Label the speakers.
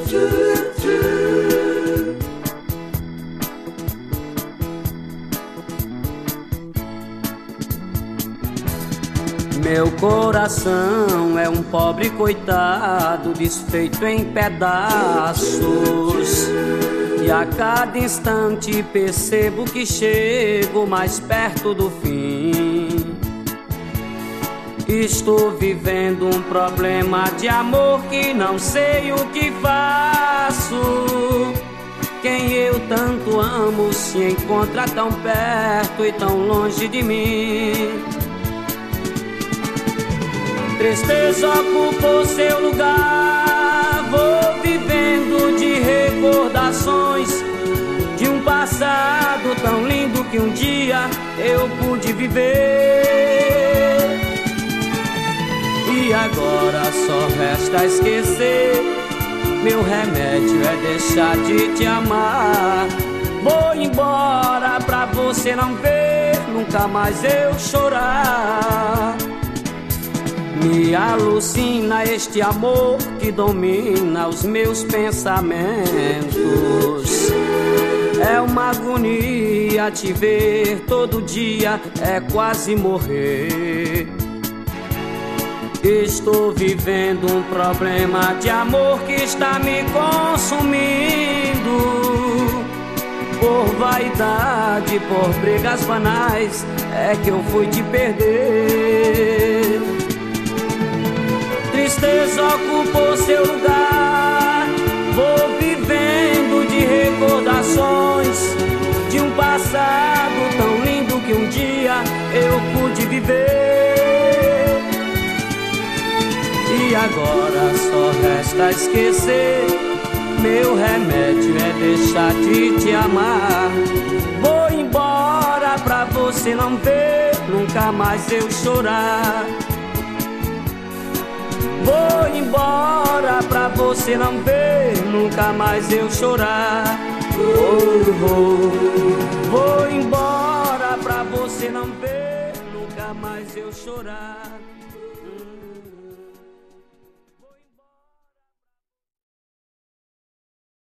Speaker 1: Meu coração é um pobre coitado, desfeito em pedaços. E a cada instante percebo que chego mais perto do fim. Estou vivendo um problema de amor que não sei o que faço. Quem eu tanto amo se encontra tão perto e tão longe de mim. Tristeza ocupou seu lugar, vou vivendo de recordações de um passado tão lindo que um dia eu pude viver. E agora só resta esquecer, meu remédio é deixar de te amar. Vou embora pra você não ver nunca mais eu chorar. Me alucina este amor que domina os meus pensamentos. É uma agonia te ver todo dia, é quase morrer. Estou vivendo um problema de amor que está me consumindo. Por vaidade, por brigas banais, é que eu fui te perder. Tristeza ocupou seu lugar, vou vivendo de recordações de um passado tão lindo que um dia eu pude viver. E agora só resta esquecer, meu remédio é deixar de te amar. Vou embora pra você não ver nunca mais eu chorar. Vou embora pra você não ver nunca mais eu chorar. Vou embora pra você não ver nunca mais eu chorar.